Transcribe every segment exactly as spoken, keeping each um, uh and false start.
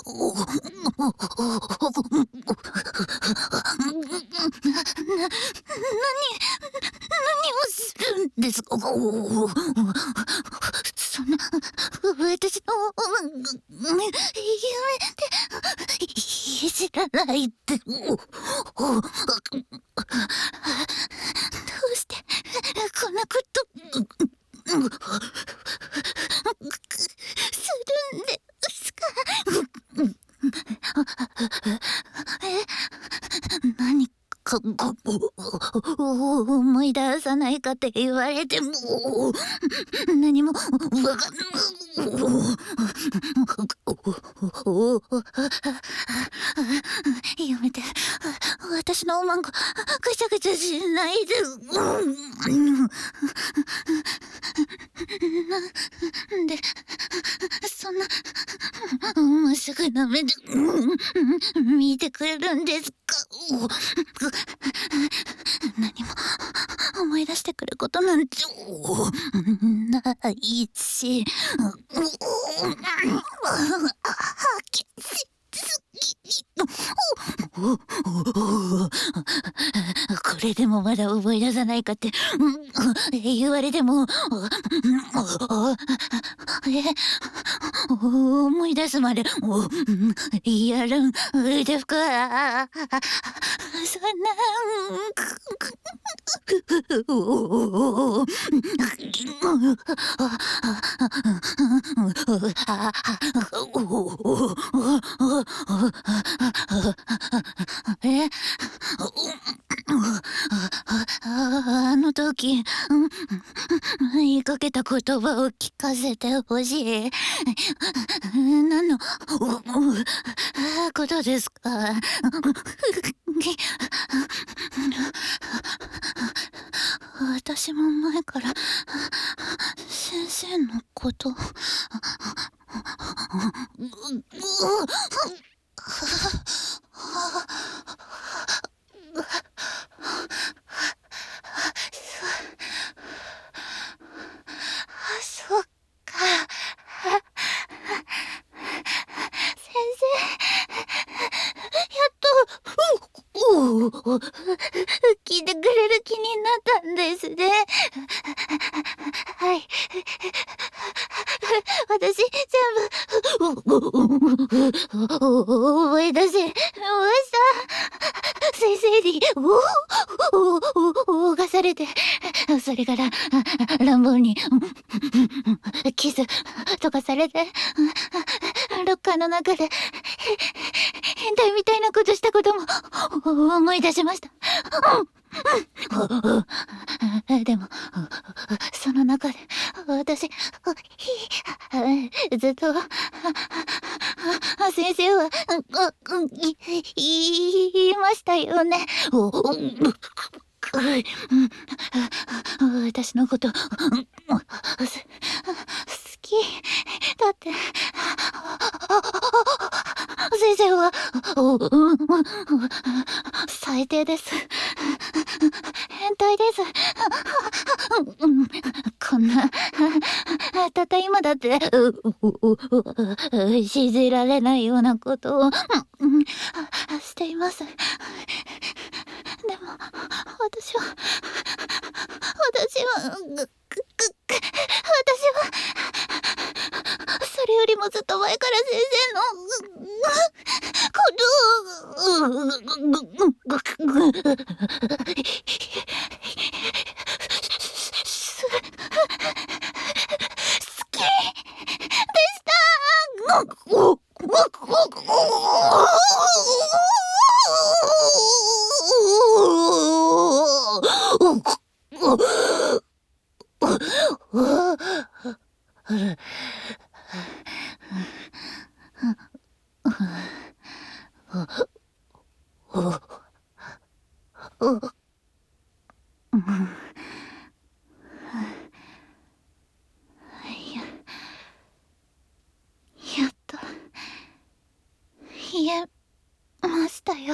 何をするんですか。そんな私の夢って知らないって。どうしてこんなことするんですか。え、何か思い出さないかって言われても何もわかんない。やめて、私のおまんこぐちゃぐちゃしないで。なんでそんなまっすぐな目で見てくれるんですか。何も思い出してくることなんてないし、これでもまだ思い出さないかって言われても、え、思い出すまでやるんですか。そんなえ、あの時言いかけた言葉を聞かせてほしい。何のことですか。私も前から先生のこと。そっか。先生、やっと聞いてくれる気になったんですね。はい。私全部思い出しました。先生におがされて、それから乱暴にキスとかされて、ロッカーの中で変態みたいなことしたことも思い出しました。でもその中で私ずっと先生は言いましたよね。私のこと好きだって先生は最低です。変態です。こんなたった今だって信じられないようなことをしています。でも私は私は私はそれよりもずっと前から先生のことを好きでしたやっと言えましたよ、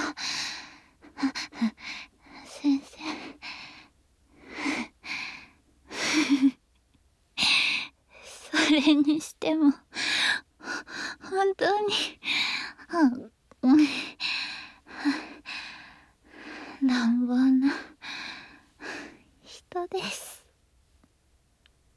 先生。それにしても本当にうん、乱暴な人です。